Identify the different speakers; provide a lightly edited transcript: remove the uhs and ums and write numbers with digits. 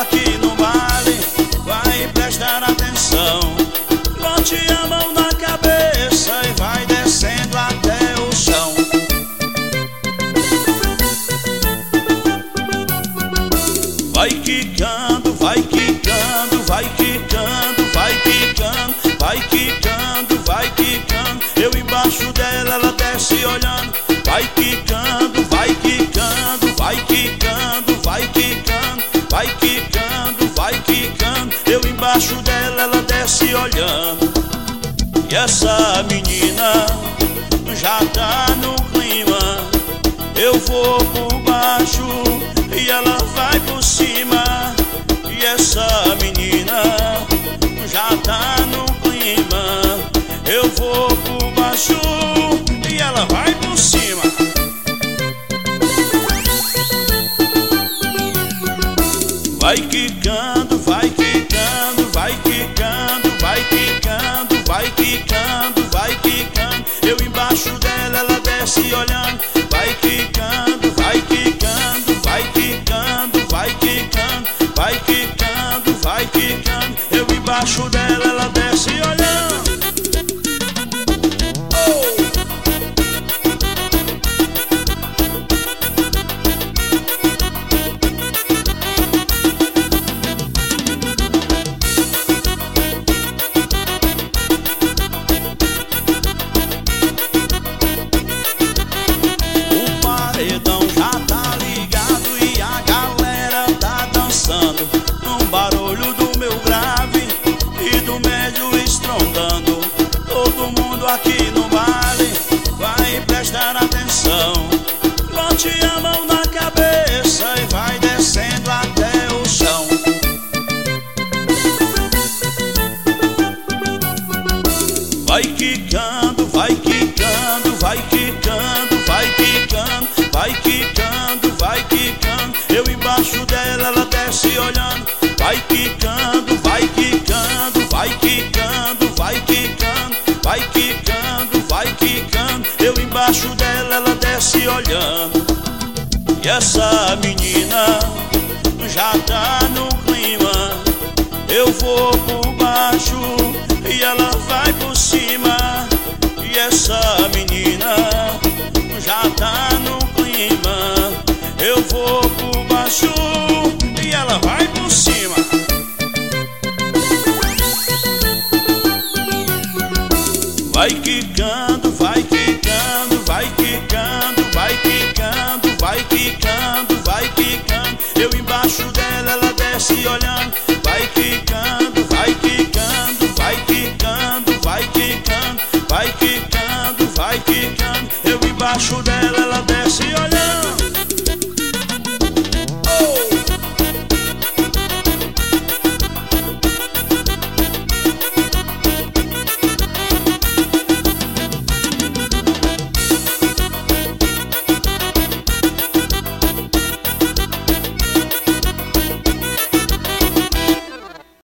Speaker 1: aqui no baile, vai prestar atenção. Bote a mão na cabeça e vai descendo até o chão. Vai quicando, vai quicando, vai quicando, vai quicando, vai quicando, vai quicando. Eu embaixo dela, ela desce olhando. Vai quicando, vai quicando, vai quicando, vai quicando, vai quicando, vai quicando. Eu embaixo dela, ela desce olhando. E essa menina já tá no clima. Eu vou por baixo e ela vai por cima. E essa menina já tá no clima. Eu vou por baixo e ela vai por cima. Vai quicando, vai quicando, vai quicando, vai quicando, vai quicando, vai quicando. Eu embaixo dela, ela desce olhando. Vai quicando, vai quicando, vai quicando, vai quicando, vai quicando, vai quicando. Eu embaixo dela, ela desce olhando. Num barulho do meu grave e do médio estrondando. Todo mundo aqui no baile vai prestar atenção. Bote a mão na cabeça e vai descendo até o chão. Vai quicando, vai quicando, vai quicando, vai quicando, vai quicando, vai quicando. Eu embaixo dela, ela desce olhando. Vai quicando, vai quicando, vai quicando, vai quicando, vai quicando, vai quicando. Eu embaixo dela, ela desce olhando. E essa menina já tá no clima. Eu vou por baixo e ela vai por cima. E essa menina já tá no clima. Eu vou por baixo e ela vai por cima. Vai quicando, vai quicando, vai quicando, vai quicando, vai quicando, vai quicando. Eu embaixo dela, ela desce olhando. Vai quicando, vai quicando, vai quicando, vai quicando, vai quicando, vai quicando. Eu embaixo dela, ela desce olhando.